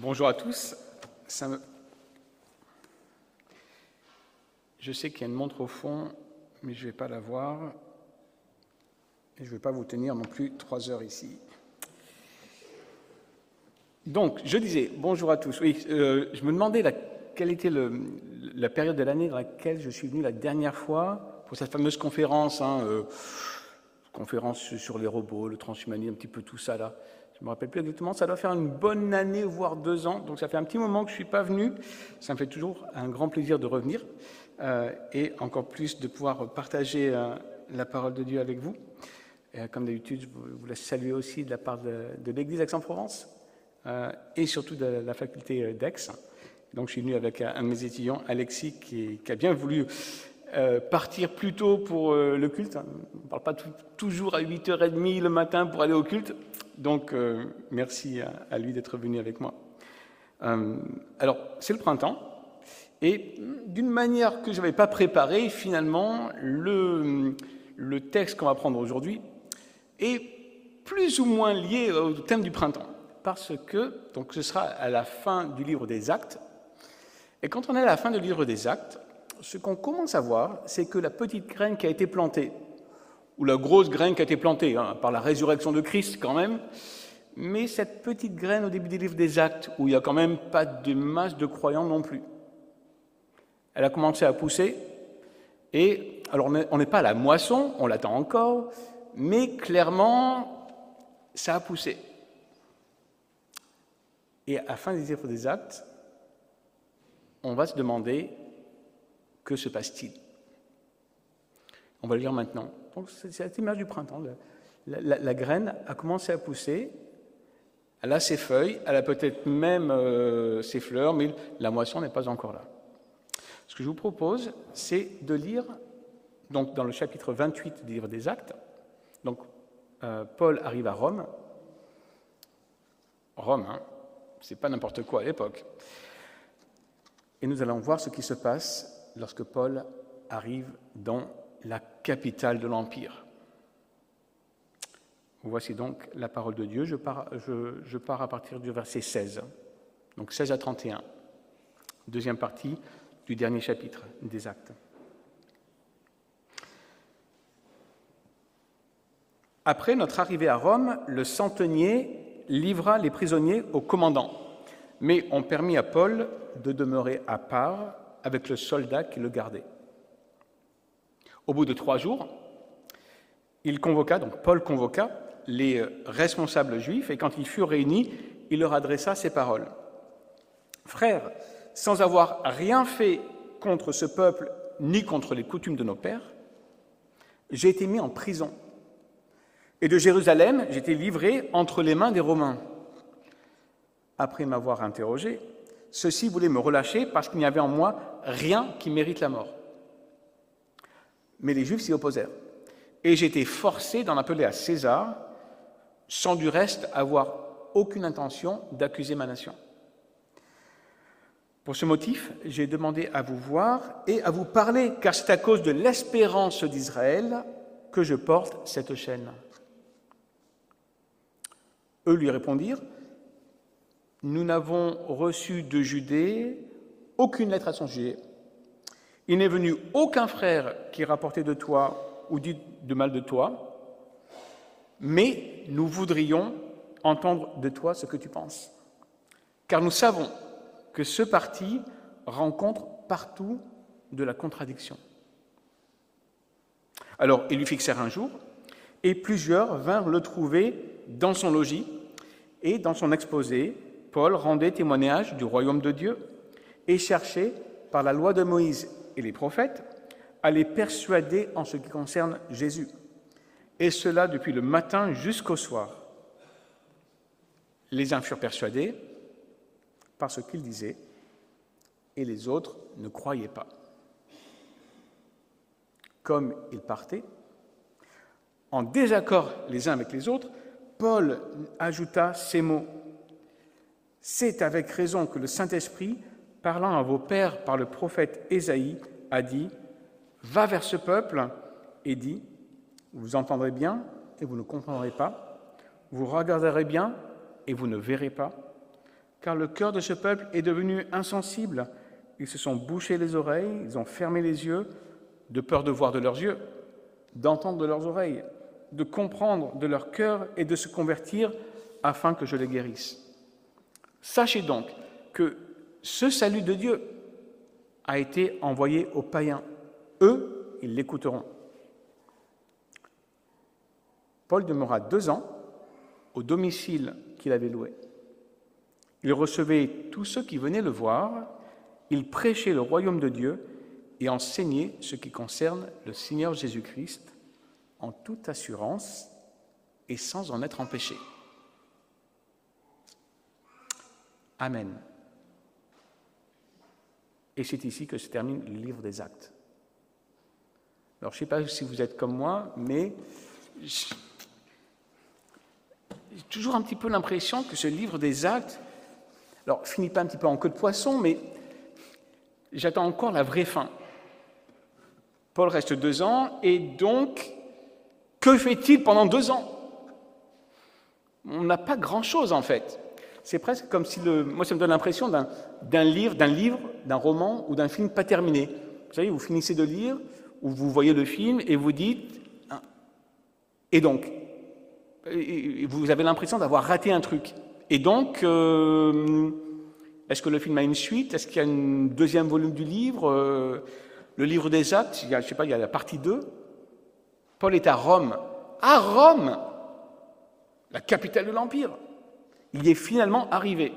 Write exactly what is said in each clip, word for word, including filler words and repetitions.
Bonjour à tous. Ça me... Je sais qu'il y a une montre au fond, mais je ne vais pas la voir. Et je ne vais pas vous tenir non plus trois heures ici. Donc, je disais, bonjour à tous. Oui, euh, je me demandais la, quelle était le, la période de l'année dans laquelle je suis venu la dernière fois pour cette fameuse conférence, hein, euh, conférence sur les robots, le transhumanisme, un petit peu tout ça là. Je ne me rappelle plus exactement, ça doit faire une bonne année, voire deux ans. Donc ça fait un petit moment que je ne suis pas venu. Ça me fait toujours un grand plaisir de revenir euh, et encore plus de pouvoir partager euh, la parole de Dieu avec vous. Et, comme d'habitude, je vous laisse saluer aussi de la part de, de l'Église d'Aix-en-Provence euh, et surtout de la faculté d'Aix. Donc je suis venu avec un de mes étudiants, Alexis, qui, qui a bien voulu euh, partir plus tôt pour euh, le culte. On ne parle pas tout, toujours à huit heures trente le matin pour aller au culte. Donc, euh, merci à, à lui d'être venu avec moi. Euh, alors, c'est le printemps, et d'une manière que je n'avais pas préparée, finalement, le, le texte qu'on va prendre aujourd'hui est plus ou moins lié au thème du printemps, parce que donc, ce sera à la fin du livre des Actes, et quand on est à la fin du livre des Actes, ce qu'on commence à voir, c'est que la petite graine qui a été plantée, ou la grosse graine qui a été plantée, hein, par la résurrection de Christ quand même, mais cette petite graine au début du livre des Actes, où il n'y a quand même pas de masse de croyants non plus, elle a commencé à pousser, et alors on n'est pas à la moisson, on l'attend encore, mais clairement, ça a poussé. Et à la fin du livre des Actes, on va se demander, que se passe-t-il ? On va le lire maintenant. Donc, c'est cette image du printemps. La, la, la graine a commencé à pousser, elle a ses feuilles, elle a peut-être même euh, ses fleurs, mais la moisson n'est pas encore là. Ce que je vous propose, c'est de lire, donc, dans le chapitre vingt-huit du livre des Actes. Donc, euh, Paul arrive à Rome. Rome, hein, c'est pas n'importe quoi à l'époque. Et nous allons voir ce qui se passe lorsque Paul arrive dans la capitale de l'Empire. Voici donc la parole de Dieu. Je pars, je, je pars à partir du verset seize, donc seize à trente et un, deuxième partie du dernier chapitre des Actes. Après notre arrivée à Rome, le centenier livra les prisonniers au commandant, mais on permit à Paul de demeurer à part avec le soldat qui le gardait. Au bout de trois jours, il convoqua, donc Paul convoqua les responsables juifs, et quand ils furent réunis, il leur adressa ces paroles. « Frères, sans avoir rien fait contre ce peuple, ni contre les coutumes de nos pères, j'ai été mis en prison, et de Jérusalem, j'ai été livré entre les mains des Romains. Après m'avoir interrogé, ceux-ci voulaient me relâcher parce qu'il n'y avait en moi rien qui mérite la mort. Mais les Juifs s'y opposèrent, et j'ai été forcé d'en appeler à César, sans du reste avoir aucune intention d'accuser ma nation. Pour ce motif, j'ai demandé à vous voir et à vous parler, car c'est à cause de l'espérance d'Israël que je porte cette chaîne. Eux lui répondirent, « Nous n'avons reçu de Judée aucune lettre à son sujet. Il n'est venu aucun frère qui ait rapporté de toi ou dit de mal de toi, mais nous voudrions entendre de toi ce que tu penses. Car nous savons que ce parti rencontre partout de la contradiction. » Alors, ils lui fixèrent un jour, et plusieurs vinrent le trouver dans son logis, et dans son exposé, Paul rendait témoignage du royaume de Dieu et cherchait, par la loi de Moïse et les prophètes, à les persuader en ce qui concerne Jésus, et cela depuis le matin jusqu'au soir. Les uns furent persuadés par ce qu'ils disaient, et les autres ne croyaient pas. Comme ils partaient, en désaccord les uns avec les autres, Paul ajouta ces mots. « C'est avec raison que le Saint-Esprit, parlant à vos pères par le prophète Ésaïe, a dit « Va vers ce peuple et dis « Vous entendrez bien et vous ne comprendrez pas, vous regarderez bien et vous ne verrez pas, car le cœur de ce peuple est devenu insensible. Ils se sont bouchés les oreilles, ils ont fermé les yeux, de peur de voir de leurs yeux, d'entendre de leurs oreilles, de comprendre de leur cœur et de se convertir afin que je les guérisse. Sachez donc que ce salut de Dieu a été envoyé aux païens. Eux, ils l'écouteront. Paul demeura deux ans au domicile qu'il avait loué. Il recevait tous ceux qui venaient le voir, il prêchait le royaume de Dieu et enseignait ce qui concerne le Seigneur Jésus-Christ en toute assurance et sans en être empêché. Amen. Et c'est ici que se termine le livre des Actes. Alors, je ne sais pas si vous êtes comme moi, mais j'ai toujours un petit peu l'impression que ce livre des Actes, alors, finit pas un petit peu en queue de poisson, mais j'attends encore la vraie fin. Paul reste deux ans, et donc, que fait-il pendant deux ans? On n'a pas grand-chose, en fait. C'est presque comme si, le, moi, ça me donne l'impression d'un, d'un livre, d'un livre, d'un roman ou d'un film pas terminé. Vous savez, vous finissez de lire, ou vous voyez le film, et vous dites, hein, et donc, et vous avez l'impression d'avoir raté un truc. Et donc, euh, est-ce que le film a une suite? Est-ce qu'il y a un deuxième volume du livre? euh, Le livre des Actes, il y a, je sais pas, il y a la partie deux. Paul est à Rome. À Rome, la capitale de l'Empire. Il y est finalement arrivé.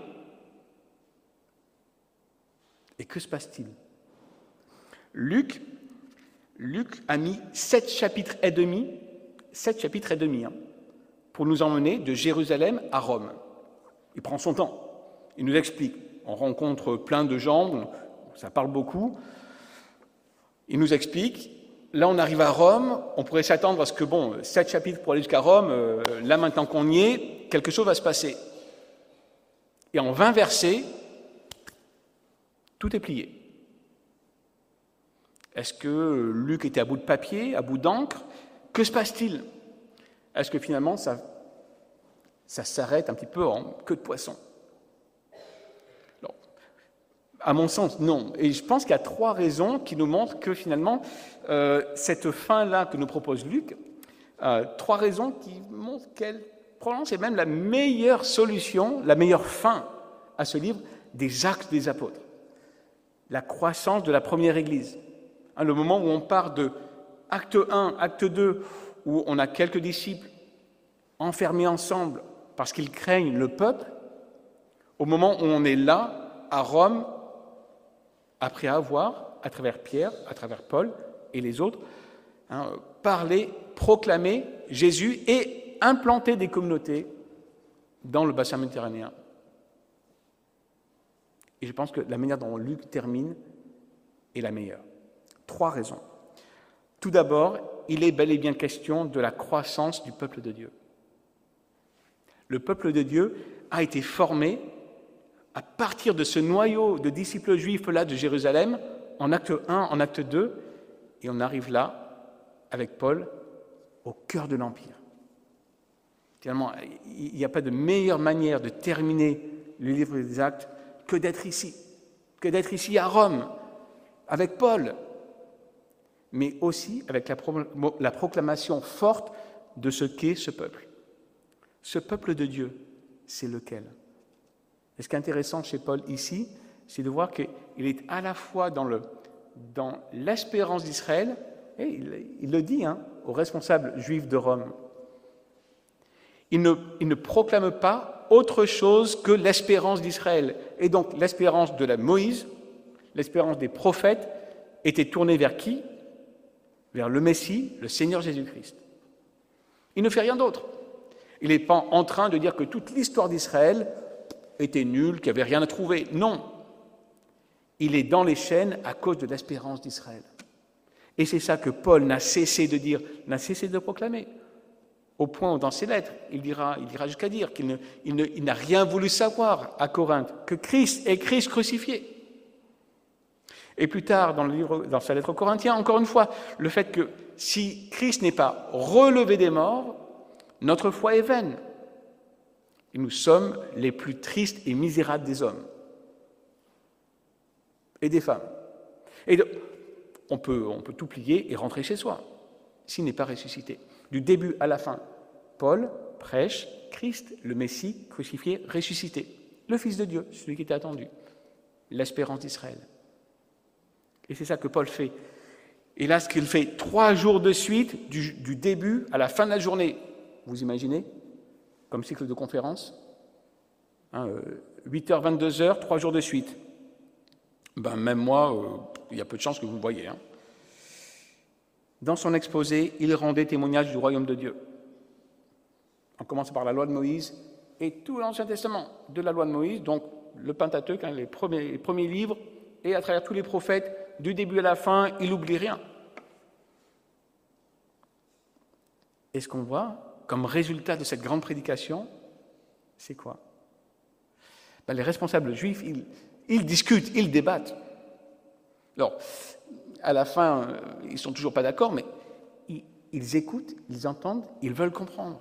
Et que se passe-t-il? Luc, Luc a mis sept chapitres et demi, sept chapitres et demi, hein, pour nous emmener de Jérusalem à Rome. Il prend son temps. Il nous explique. On rencontre plein de gens, ça parle beaucoup. Il nous explique. Là, on arrive à Rome. On pourrait s'attendre à ce que, bon, sept chapitres pour aller jusqu'à Rome, euh, là, maintenant qu'on y est, quelque chose va se passer. Et en vingt versets, tout est plié. Est-ce que Luc était à bout de papier, à bout d'encre? Que se passe-t-il? Est-ce que finalement, ça, ça s'arrête un petit peu en queue de poisson? Non. À mon sens, non. Et je pense qu'il y a trois raisons qui nous montrent que finalement, euh, cette fin-là que nous propose Luc, euh, trois raisons qui montrent qu'elle, probablement, c'est même la meilleure solution, la meilleure fin à ce livre des Actes des Apôtres. La croissance de la première Église. Hein, le moment où on part de acte un, acte deux, où on a quelques disciples enfermés ensemble parce qu'ils craignent le peuple, au moment où on est là, à Rome, après avoir, à travers Pierre, à travers Paul et les autres, hein, parlé, proclamé Jésus et implanté des communautés dans le bassin méditerranéen. Et je pense que la manière dont Luc termine est la meilleure. Trois raisons. Tout d'abord, il est bel et bien question de la croissance du peuple de Dieu. Le peuple de Dieu a été formé à partir de ce noyau de disciples juifs-là de Jérusalem, en acte un, en acte deux, et on arrive là, avec Paul, au cœur de l'Empire. Finalement, il n'y a pas de meilleure manière de terminer le livre des Actes que d'être ici, que d'être ici à Rome, avec Paul, mais aussi avec la, pro- la proclamation forte de ce qu'est ce peuple. Ce peuple de Dieu, c'est lequel? Et ce qui est intéressant chez Paul ici, c'est de voir qu'il est à la fois dans, le, dans l'espérance d'Israël, et il, il le dit hein, aux responsables juifs de Rome. Il ne, il ne proclame pas autre chose que l'espérance d'Israël. Et donc l'espérance de la Moïse, l'espérance des prophètes, était tournée vers qui? Vers le Messie, le Seigneur Jésus-Christ. Il ne fait rien d'autre. Il n'est pas en train de dire que toute l'histoire d'Israël était nulle, qu'il n'y avait rien à trouver. Non. Il est dans les chaînes à cause de l'espérance d'Israël. Et c'est ça que Paul n'a cessé de dire, n'a cessé de proclamer. Au point où, dans ses lettres, il dira, il dira jusqu'à dire qu'il ne, il ne, il n'a rien voulu savoir à Corinthe, que Christ est Christ crucifié. Et plus tard, dans, le livre, dans sa lettre aux Corinthiens, encore une fois, le fait que si Christ n'est pas relevé des morts, notre foi est vaine. Et nous sommes les plus tristes et misérables des hommes et des femmes. Et de, on, peut, on peut tout plier et rentrer chez soi, s'il n'est pas ressuscité. Du début à la fin, Paul prêche Christ, le Messie crucifié, ressuscité, le Fils de Dieu, celui qui était attendu, l'espérance d'Israël. Et c'est ça que Paul fait. Et là, ce qu'il fait trois jours de suite, du, du début à la fin de la journée, vous imaginez, comme cycle de conférence, hein, euh, huit heures, vingt-deux heures, trois jours de suite. Ben, même moi, euh, il y a peu de chances que vous le voyez. Hein. Dans son exposé, il rendait témoignage du royaume de Dieu. On commence par la loi de Moïse et tout l'Ancien Testament de la loi de Moïse, donc le Pentateuque, hein, les, premiers, les premiers livres, et à travers tous les prophètes, du début à la fin, il n'oublie rien. Et ce qu'on voit comme résultat de cette grande prédication, c'est quoi? Ben, les responsables juifs, ils, ils discutent, ils débattent. Alors, à la fin, ils ne sont toujours pas d'accord, mais ils, ils écoutent, ils entendent, ils veulent comprendre.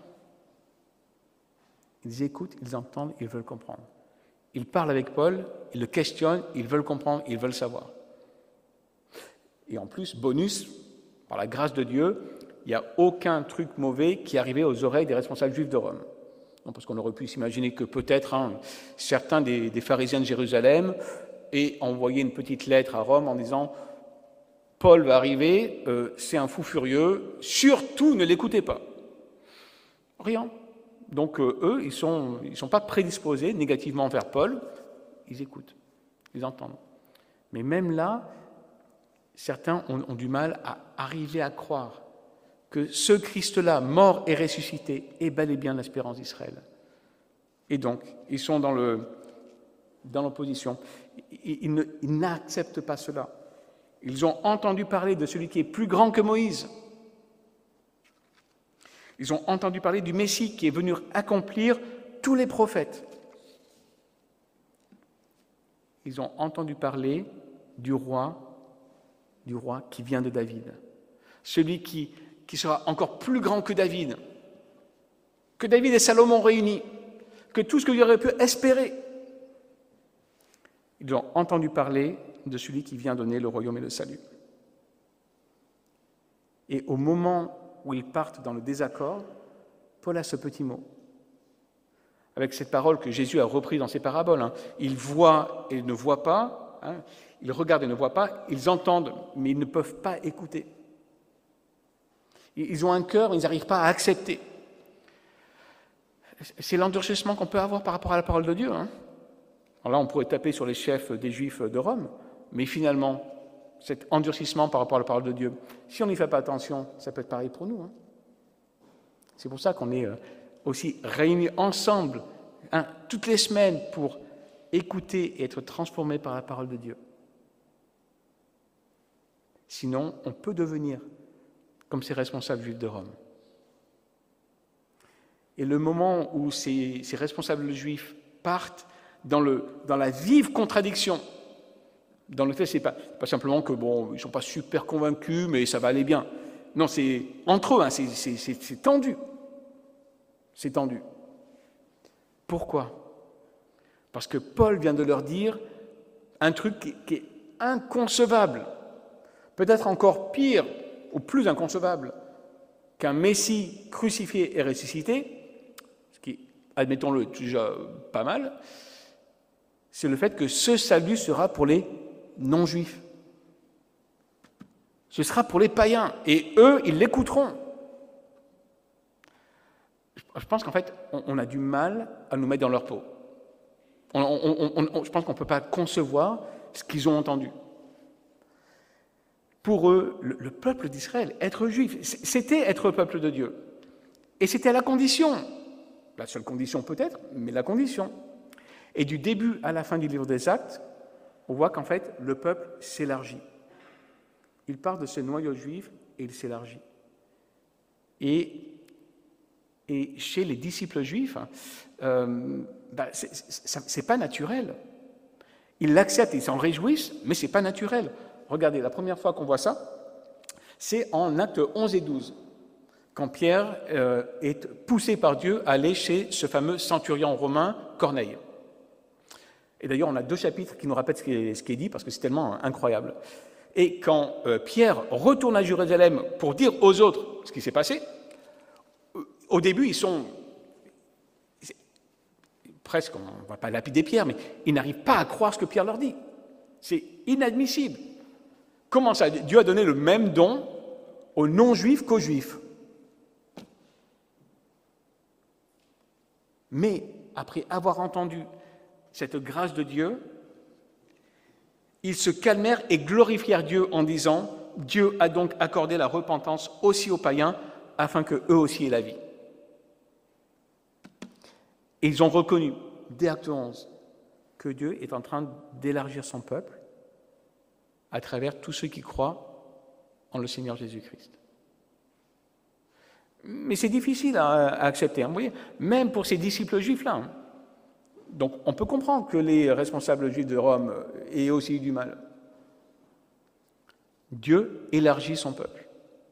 Ils écoutent, ils entendent, ils veulent comprendre. Ils parlent avec Paul, ils le questionnent, ils veulent comprendre, ils veulent savoir. Et en plus, bonus, par la grâce de Dieu, il n'y a aucun truc mauvais qui arrivait aux oreilles des responsables juifs de Rome. Non, parce qu'on aurait pu s'imaginer que peut-être hein, certains des, des pharisiens de Jérusalem aient envoyé une petite lettre à Rome en disant « Paul va arriver, euh, c'est un fou furieux, surtout ne l'écoutez pas ». Rien. Donc euh, eux, ils ne sont, ils sont pas prédisposés négativement vers Paul, ils écoutent, ils entendent. Mais même là, certains ont, ont du mal à arriver à croire que ce Christ-là, mort et ressuscité, est bel et bien l'espérance d'Israël. Et donc, ils sont dans, le, dans l'opposition. Ils, ils, ne, ils n'acceptent pas cela. Ils ont entendu parler de celui qui est plus grand que Moïse. Ils ont entendu parler du Messie qui est venu accomplir tous les prophètes. Ils ont entendu parler du roi, du roi qui vient de David. Celui qui, qui sera encore plus grand que David, que David et Salomon réunis, que tout ce que lui aurait pu espérer. Ils ont entendu parler de celui qui vient donner le royaume et le salut. Et au moment où ils partent dans le désaccord, Paul a ce petit mot, avec cette parole que Jésus a reprise dans ses paraboles. Hein. Ils voient et ne voient pas, hein. Ils regardent et ne voient pas, ils entendent, mais ils ne peuvent pas écouter. Ils ont un cœur, mais ils n'arrivent pas à accepter. C'est l'endurcissement qu'on peut avoir par rapport à la parole de Dieu. Hein. Alors là, on pourrait taper sur les chefs des Juifs de Rome, mais finalement, cet endurcissement par rapport à la parole de Dieu, si on n'y fait pas attention, ça peut être pareil pour nous. Hein. C'est pour ça qu'on est aussi réunis ensemble hein, toutes les semaines pour écouter et être transformés par la parole de Dieu. Sinon, on peut devenir comme ces responsables juifs de Rome. Et le moment où ces, ces responsables juifs partent dans, le, dans la vive contradiction, dans le fait, c'est pas, pas simplement que bon, ils ne sont pas super convaincus, mais ça va aller bien. Non, c'est entre eux, hein, c'est, c'est, c'est, c'est tendu. C'est tendu. Pourquoi? Parce que Paul vient de leur dire un truc qui, qui est inconcevable, peut-être encore pire ou plus inconcevable qu'un Messie crucifié et ressuscité, ce qui, admettons-le, est déjà pas mal, c'est le fait que ce salut sera pour les non-juifs. Ce sera pour les païens, et eux, ils l'écouteront. Je pense qu'en fait, on a du mal à nous mettre dans leur peau. On, on, on, on, je pense qu'on ne peut pas concevoir ce qu'ils ont entendu. Pour eux, le, le peuple d'Israël, être juif, c'était être peuple de Dieu. Et c'était la condition, la seule condition peut-être, mais la condition. Et du début à la fin du livre des Actes, on voit qu'en fait, le peuple s'élargit. Il part de ce noyau juif et il s'élargit. Et, et chez les disciples juifs, euh, bah, c'est, c'est, c'est pas naturel. Ils l'acceptent, ils s'en réjouissent, mais c'est pas naturel. Regardez, la première fois qu'on voit ça, c'est en Actes onze et douze. quand Pierre euh, est poussé par Dieu à aller chez ce fameux centurion romain, Corneille. Et d'ailleurs, on a deux chapitres qui nous rappellent ce qui est, ce qui est dit, parce que c'est tellement incroyable. Et quand euh, Pierre retourne à Jérusalem pour dire aux autres ce qui s'est passé, au début, ils sont presque, on ne va pas lapider Pierre, mais ils n'arrivent pas à croire ce que Pierre leur dit. C'est inadmissible. Comment ça? Dieu a donné le même don aux non-juifs qu'aux juifs. Mais après avoir entendu cette grâce de Dieu, ils se calmèrent et glorifièrent Dieu en disant « Dieu a donc accordé la repentance aussi aux païens, afin qu'eux aussi aient la vie. » Et ils ont reconnu, dès Acte onze, que Dieu est en train d'élargir son peuple à travers tous ceux qui croient en le Seigneur Jésus-Christ. Mais c'est difficile à, à accepter, hein, vous voyez, même pour ces disciples juifs-là. Hein. Donc on peut comprendre que les responsables juifs de Rome aient aussi eu du mal. Dieu élargit son peuple.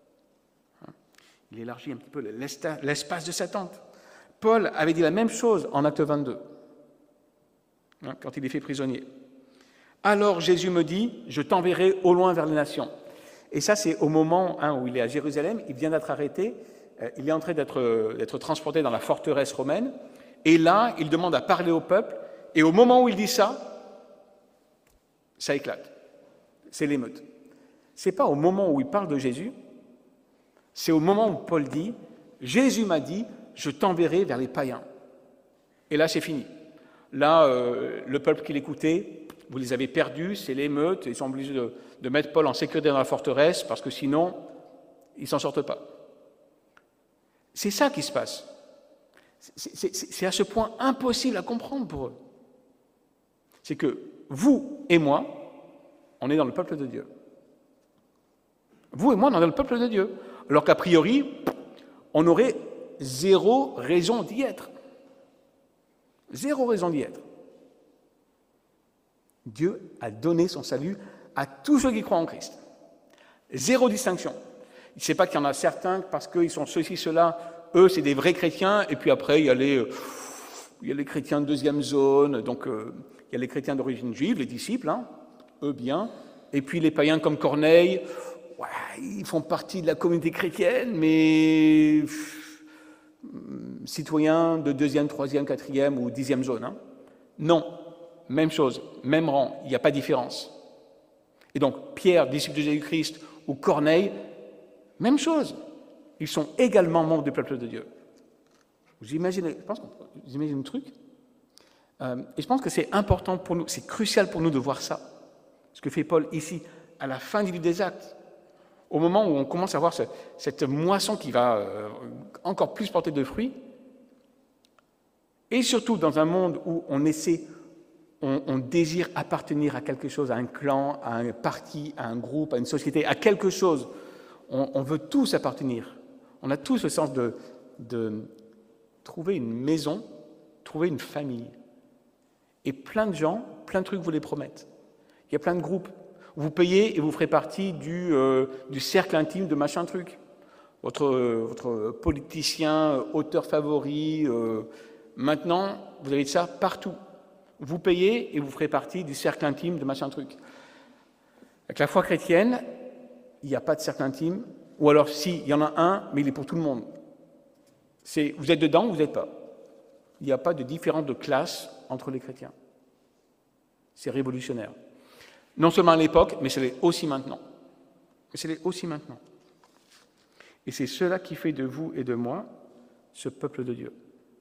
Il élargit un petit peu l'espace de sa tente. Paul avait dit la même chose en Acte vingt-deux, hein, quand il est fait prisonnier. « Alors Jésus me dit, je t'enverrai au loin vers les nations. » Et ça, c'est au moment hein, où il est à Jérusalem, il vient d'être arrêté, euh, il est en train d'être, d'être transporté dans la forteresse romaine, et là, il demande à parler au peuple, et au moment où il dit ça, ça éclate. C'est l'émeute. Ce n'est pas au moment où il parle de Jésus, c'est au moment où Paul dit « Jésus m'a dit, je t'enverrai vers les païens. » Et là, c'est fini. Là, euh, le peuple qui l'écoutait, vous les avez perdus, c'est l'émeute, ils sont obligés de, de mettre Paul en sécurité dans la forteresse, parce que sinon, ils ne s'en sortent pas. C'est ça qui se passe. C'est, c'est, c'est à ce point impossible à comprendre pour eux. C'est que vous et moi, on est dans le peuple de Dieu. Vous et moi, on est dans le peuple de Dieu. Alors qu'a priori, on aurait zéro raison d'y être. Zéro raison d'y être. Dieu a donné son salut à tous ceux qui croient en Christ. Zéro distinction. Il ne sait pas qu'il y en a certains, parce qu'ils sont ceux-ci, ceux-là, eux, c'est des vrais chrétiens, et puis après, il y a les, euh, il y a les chrétiens de deuxième zone, donc euh, il y a les chrétiens d'origine juive, les disciples, hein, eux bien, et puis les païens comme Corneille, ouais, ils font partie de la communauté chrétienne, mais pff, citoyens de deuxième, troisième, quatrième ou dixième zone. Hein. Non, même chose, même rang, il n'y a pas de différence. Et donc, Pierre, disciple de Jésus-Christ, ou Corneille, même chose. Ils sont également membres du peuple de Dieu. Vous imaginez, je pense que vous imaginez le truc euh, et je pense que c'est important pour nous, c'est crucial pour nous de voir ça. Ce que fait Paul ici, à la fin du livre des Actes, au moment où on commence à voir ce, cette moisson qui va euh, encore plus porter de fruits, et surtout dans un monde où on essaie, on, on désire appartenir à quelque chose, à un clan, à un parti, à un groupe, à une société, à quelque chose. On, on veut tous appartenir. On a tous le sens de, de trouver une maison, trouver une famille. Et plein de gens, plein de trucs vous les promettent. Il y a plein de groupes. Vous payez et vous ferez partie du, euh, du cercle intime de machin truc. Votre, euh, votre politicien, auteur favori. Euh, maintenant, vous avez ça partout. Vous payez et vous ferez partie du cercle intime de machin truc. Avec la foi chrétienne, il n'y a pas de cercle intime. Ou alors, si, il y en a un, mais il est pour tout le monde. C'est, vous êtes dedans ou vous n'êtes pas. Il n'y a pas de différence de classe entre les chrétiens. C'est révolutionnaire. Non seulement à l'époque, mais c'est aussi maintenant. Mais c'est aussi maintenant. Et c'est cela qui fait de vous et de moi ce peuple de Dieu.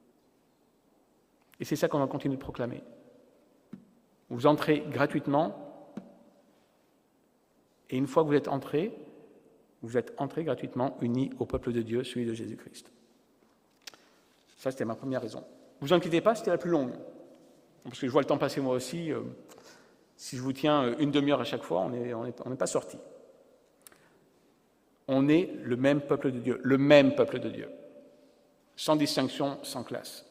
Et c'est ça qu'on va continuer de proclamer. Vous entrez gratuitement, et une fois que vous êtes entrés, vous êtes entrés gratuitement unis au peuple de Dieu, celui de Jésus-Christ. Ça, c'était ma première raison. Ne vous inquiétez pas, c'était la plus longue. Parce que je vois le temps passer moi aussi. Euh, si je vous tiens une demi-heure à chaque fois, on n'est on est, on est pas sortis. On est le même peuple de Dieu, le même peuple de Dieu. Sans distinction, sans classe.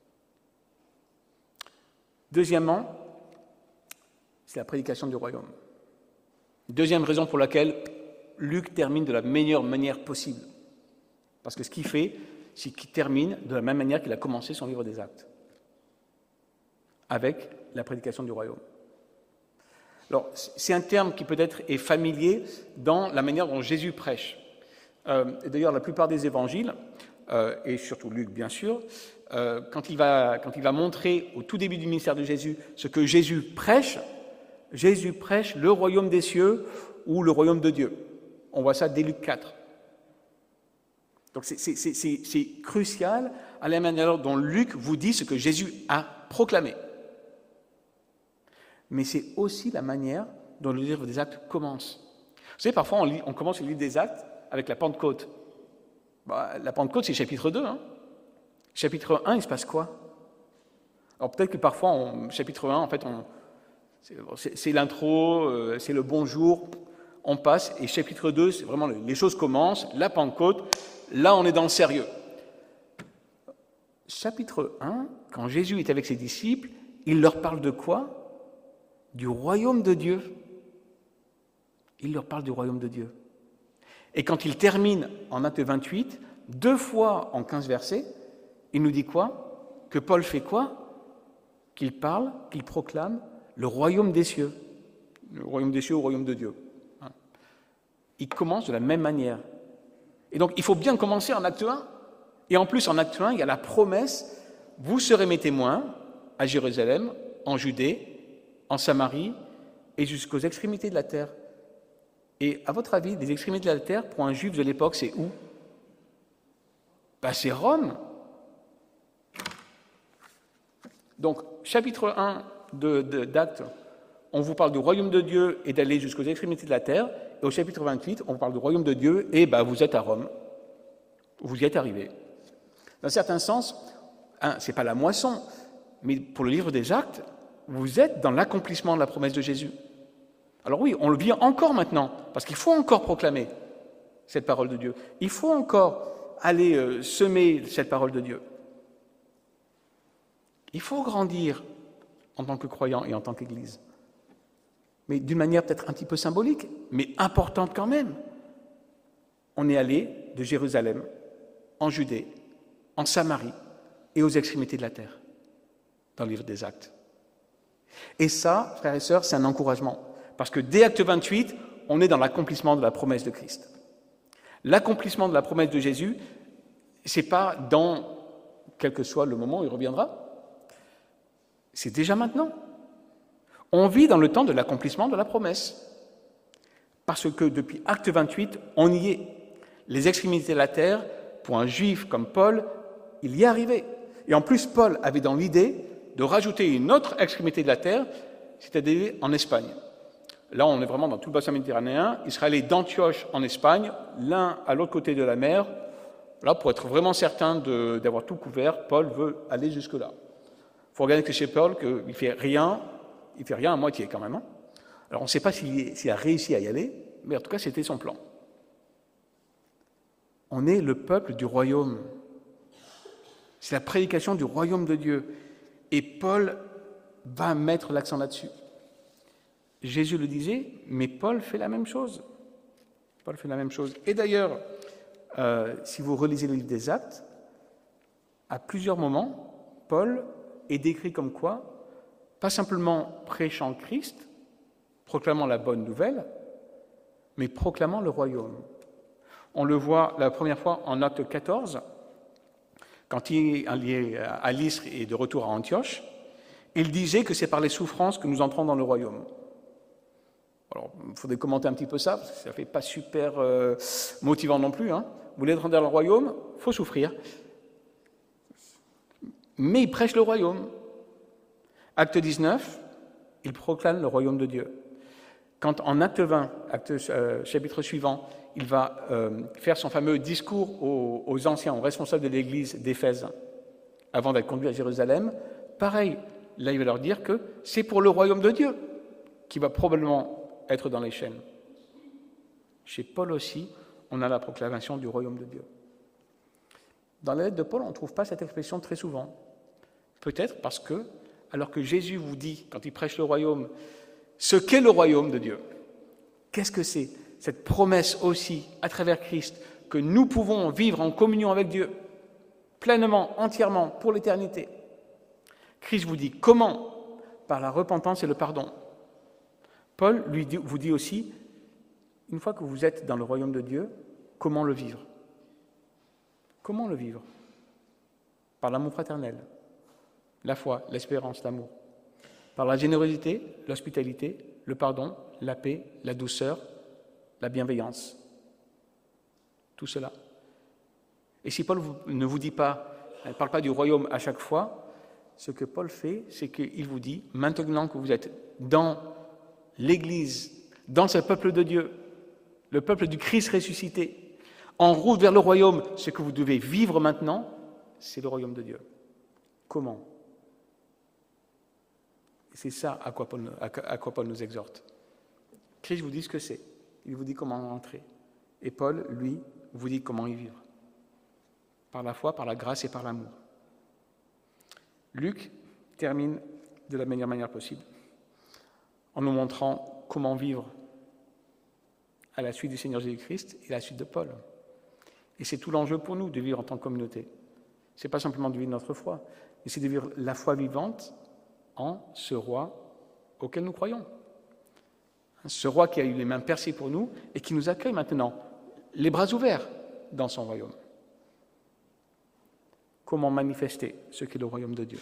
Deuxièmement, c'est la prédication du royaume. Deuxième raison pour laquelle Luc termine de la meilleure manière possible. Parce que ce qu'il fait, c'est qu'il termine de la même manière qu'il a commencé son livre des Actes, avec la prédication du royaume. Alors, c'est un terme qui peut-être est familier dans la manière dont Jésus prêche. Euh, d'ailleurs, la plupart des évangiles, euh, et surtout Luc bien sûr, euh, quand, il va, quand il va montrer au tout début du ministère de Jésus ce que Jésus prêche, Jésus prêche le royaume des cieux ou le royaume de Dieu. On voit ça dès Luc quatre. Donc c'est, c'est, c'est, c'est, c'est crucial à la manière dont Luc vous dit ce que Jésus a proclamé. Mais c'est aussi la manière dont le livre des Actes commence. Vous savez, parfois on, lit, on commence le livre des Actes avec la Pentecôte. Bah, la Pentecôte, c'est chapitre deux. Hein. Chapitre un, il se passe quoi? Alors peut-être que parfois, on, chapitre un, en fait, on, c'est, c'est, c'est l'intro, euh, c'est le bonjour, on passe, et chapitre deux, c'est vraiment les choses commencent, la Pentecôte, là on est dans le sérieux. Chapitre un, quand Jésus est avec ses disciples, il leur parle de quoi? Du royaume de Dieu. Il leur parle du royaume de Dieu. Et quand il termine en acte vingt-huit, deux fois en quinze versets, il nous dit quoi? Que Paul fait quoi? Qu'il parle, qu'il proclame le royaume des cieux. Le royaume des cieux au royaume de Dieu. Il commence de la même manière. Et donc, il faut bien commencer en acte un. Et en plus, en acte un, il y a la promesse, vous serez mes témoins à Jérusalem, en Judée, en Samarie et jusqu'aux extrémités de la terre. Et à votre avis, les extrémités de la terre, pour un juif de l'époque, c'est où? Ben, c'est Rome. Donc, chapitre un de, de, d'Actes, on vous parle du royaume de Dieu et d'aller jusqu'aux extrémités de la terre. Et au chapitre vingt-huit, on vous parle du royaume de Dieu et ben, vous êtes à Rome. Vous y êtes arrivé. Dans un certain sens, hein, ce n'est pas la moisson, mais pour le livre des Actes, vous êtes dans l'accomplissement de la promesse de Jésus. Alors oui, on le vit encore maintenant, parce qu'il faut encore proclamer cette parole de Dieu. Il faut encore aller euh, semer cette parole de Dieu. Il faut grandir en tant que croyant et en tant qu'Église. Mais d'une manière peut-être un petit peu symbolique, mais importante quand même. On est allé de Jérusalem, en Judée, en Samarie et aux extrémités de la terre, dans le livre des Actes. Et ça, frères et sœurs, c'est un encouragement. Parce que dès Acte vingt-huit, on est dans l'accomplissement de la promesse de Christ. L'accomplissement de la promesse de Jésus, ce n'est pas dans, quel que soit le moment où il reviendra, c'est déjà maintenant. On vit dans le temps de l'accomplissement de la promesse. Parce que depuis Acte vingt-huit, on y est. Les extrémités de la terre, pour un juif comme Paul, il y est arrivé. Et en plus, Paul avait dans l'idée de rajouter une autre extrémité de la terre, c'est-à-dire en Espagne. Là, on est vraiment dans tout le bassin méditerranéen. Il serait allé d'Antioche en Espagne, l'un à l'autre côté de la mer. Là, pour être vraiment certain de, d'avoir tout couvert, Paul veut aller jusque-là. Il faut regarder que chez Paul, qu'il ne fait rien, il fait rien à moitié quand même. Hein. Alors, on ne sait pas s'il, s'il a réussi à y aller, mais en tout cas, c'était son plan. On est le peuple du royaume. C'est la prédication du royaume de Dieu. Et Paul va mettre l'accent là-dessus. Jésus le disait, mais Paul fait la même chose. Paul fait la même chose. Et d'ailleurs, euh, si vous relisez le livre des Actes, à plusieurs moments, Paul est décrit comme quoi? Pas simplement prêchant Christ, proclamant la bonne nouvelle, mais proclamant le royaume. On le voit la première fois en Acte quatorze, quand il est à Lystre et de retour à Antioche, il disait que c'est par les souffrances que nous entrons dans le royaume. Alors, il faudrait commenter un petit peu ça, parce que ça ne fait pas super euh, motivant non plus. Hein. Vous voulez entrer dans le royaume, il faut souffrir. Mais il prêche le royaume. Acte dix-neuf, il proclame le royaume de Dieu. Quand en acte vingt, acte, euh, chapitre suivant, il va euh, faire son fameux discours aux, aux anciens, aux responsables de l'église d'Éphèse, avant d'être conduit à Jérusalem, pareil, là il va leur dire que c'est pour le royaume de Dieu qui va probablement être dans les chaînes. Chez Paul aussi, on a la proclamation du royaume de Dieu. Dans la lettre de Paul, on ne trouve pas cette expression très souvent. Peut-être parce que, alors que Jésus vous dit, quand il prêche le royaume, ce qu'est le royaume de Dieu, qu'est-ce que c'est? Cette promesse aussi, à travers Christ, que nous pouvons vivre en communion avec Dieu, pleinement, entièrement, pour l'éternité. Christ vous dit comment? Par la repentance et le pardon. Paul lui dit, vous dit aussi, une fois que vous êtes dans le royaume de Dieu, comment le vivre? Comment le vivre? Par l'amour fraternel, la foi, l'espérance, l'amour. Par la générosité, l'hospitalité, le pardon, la paix, la douceur, la bienveillance. Tout cela. Et si Paul ne vous dit pas, ne parle pas du royaume à chaque fois, ce que Paul fait, c'est qu'il vous dit, maintenant que vous êtes dans l'Église, dans ce peuple de Dieu, le peuple du Christ ressuscité, en route vers le royaume, ce que vous devez vivre maintenant, c'est le royaume de Dieu. Comment? C'est ça à quoi, Paul, à quoi Paul nous exhorte. Christ vous dit ce que c'est. Il vous dit comment entrer. Et Paul, lui, vous dit comment y vivre. Par la foi, par la grâce et par l'amour. Luc termine de la meilleure manière possible en nous montrant comment vivre à la suite du Seigneur Jésus-Christ et à la suite de Paul. Et c'est tout l'enjeu pour nous de vivre en tant que communauté. Ce n'est pas simplement de vivre notre foi, mais c'est de vivre la foi vivante en ce roi auquel nous croyons. Ce roi qui a eu les mains percées pour nous et qui nous accueille maintenant, les bras ouverts, dans son royaume. Comment manifester ce qu'est le royaume de Dieu?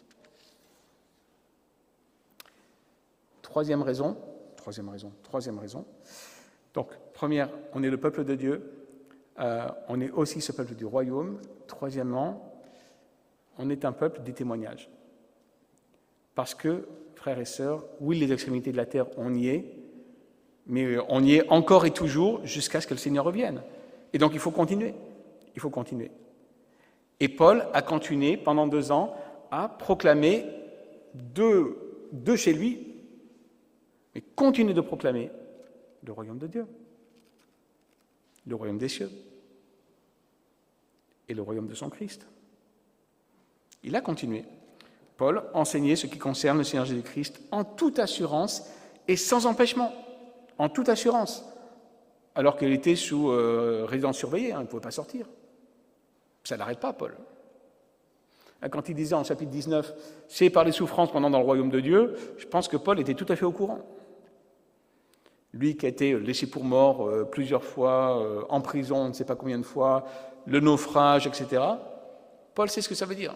Troisième raison, troisième raison, troisième raison. Donc, première, on est le peuple de Dieu, euh, on est aussi ce peuple du royaume. Troisièmement, on est un peuple des témoignages. Parce que, frères et sœurs, oui, les extrémités de la terre, on y est, mais on y est encore et toujours jusqu'à ce que le Seigneur revienne. Et donc, il faut continuer. Il faut continuer. Et Paul a continué pendant deux ans à proclamer de, de chez lui, mais continue de proclamer le royaume de Dieu, le royaume des cieux et le royaume de son Christ. Il a continué. Paul enseignait ce qui concerne le Seigneur Jésus-Christ en toute assurance et sans empêchement, en toute assurance, alors qu'il était sous euh, résidence surveillée, hein, il ne pouvait pas sortir. Ça n'arrête pas, Paul. Quand il disait en chapitre dix-neuf, « C'est par les souffrances pendant dans le royaume de Dieu », je pense que Paul était tout à fait au courant. Lui qui a été laissé pour mort euh, plusieurs fois, euh, en prison, on ne sait pas combien de fois, le naufrage, et cetera, Paul sait ce que ça veut dire.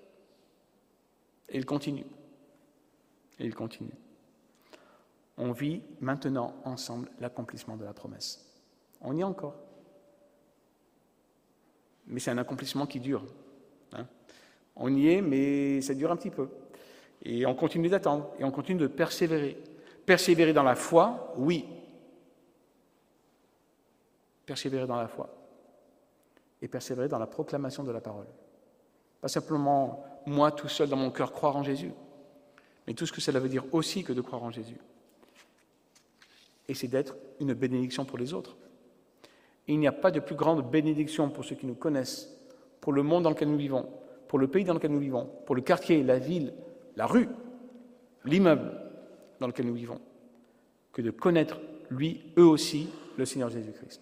Et il continue. Et il continue. On vit maintenant ensemble l'accomplissement de la promesse. On y est encore. Mais c'est un accomplissement qui dure. Hein. On y est, mais ça dure un petit peu. Et on continue d'attendre, et on continue de persévérer. Persévérer dans la foi, oui. Persévérer dans la foi. Et persévérer dans la proclamation de la parole. Pas simplement moi tout seul dans mon cœur croire en Jésus, mais tout ce que cela veut dire aussi que de croire en Jésus. Et c'est d'être une bénédiction pour les autres. Il n'y a pas de plus grande bénédiction pour ceux qui nous connaissent, pour le monde dans lequel nous vivons, pour le pays dans lequel nous vivons, pour le quartier, la ville, la rue, l'immeuble dans lequel nous vivons, que de connaître, lui, eux aussi, le Seigneur Jésus-Christ.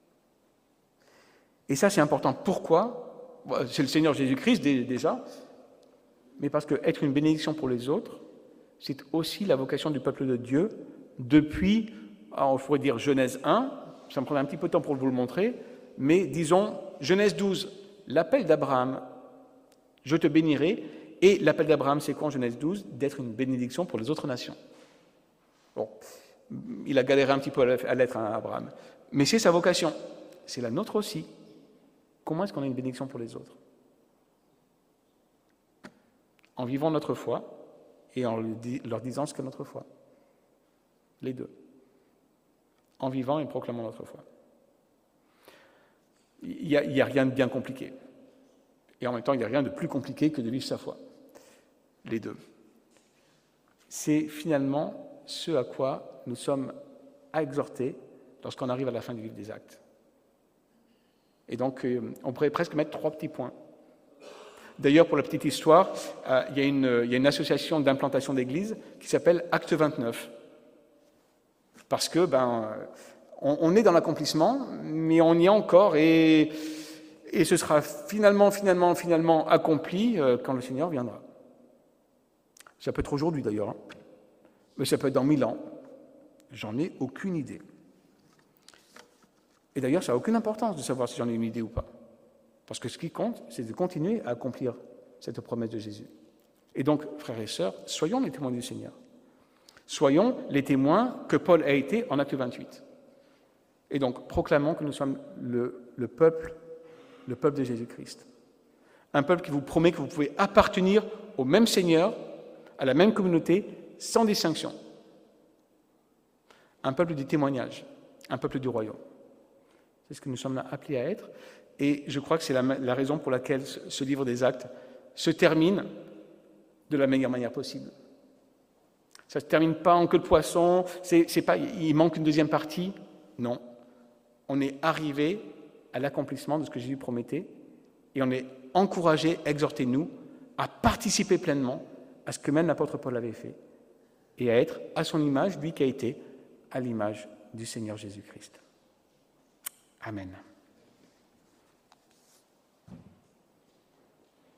Et ça, c'est important. Pourquoi? C'est le Seigneur Jésus-Christ déjà, mais parce que être une bénédiction pour les autres, c'est aussi la vocation du peuple de Dieu depuis, alors, il faudrait dire Genèse un, ça me prendrait un petit peu de temps pour vous le montrer, mais disons Genèse douze, l'appel d'Abraham, je te bénirai, et l'appel d'Abraham, c'est quoi en Genèse douze? D'être une bénédiction pour les autres nations. Bon, il a galéré un petit peu à l'être, hein, Abraham, mais c'est sa vocation, c'est la nôtre aussi. Comment est-ce qu'on a une bénédiction pour les autres? En vivant notre foi et en leur disant ce qu'est notre foi. Les deux. En vivant et proclamant notre foi. Il n'y a, il y a rien de bien compliqué. Et en même temps, il n'y a rien de plus compliqué que de vivre sa foi. Les deux. C'est finalement ce à quoi nous sommes exhortés lorsqu'on arrive à la fin du livre des Actes. Et donc, euh, on pourrait presque mettre trois petits points. D'ailleurs, pour la petite histoire, euh, il y a une, il y a une association d'implantation d'église qui s'appelle Acte vingt-neuf. Parce que, ben, On, on est dans l'accomplissement, mais on y est encore, et, et ce sera finalement, finalement, finalement accompli euh, quand le Seigneur viendra. Ça peut être aujourd'hui d'ailleurs, hein. Mais ça peut être dans mille ans. J'en ai aucune idée. Et d'ailleurs, ça n'a aucune importance de savoir si j'en ai une idée ou pas. Parce que ce qui compte, c'est de continuer à accomplir cette promesse de Jésus. Et donc, frères et sœurs, soyons les témoins du Seigneur. Soyons les témoins que Paul a été en Acte vingt-huit. Et donc, proclamons que nous sommes le, le peuple, le peuple de Jésus-Christ. Un peuple qui vous promet que vous pouvez appartenir au même Seigneur, à la même communauté, sans distinction. Un peuple du témoignage, un peuple du royaume. C'est ce que nous sommes appelés à être. Et je crois que c'est la, la raison pour laquelle ce, ce livre des Actes se termine de la meilleure manière possible. Ça ne se termine pas en queue de poisson, c'est, c'est pas, il manque une deuxième partie. Non. On est arrivé à l'accomplissement de ce que Jésus promettait et on est encouragé, exhorté, nous, à participer pleinement à ce que même l'apôtre Paul avait fait et à être à son image, lui qui a été à l'image du Seigneur Jésus-Christ. Amen.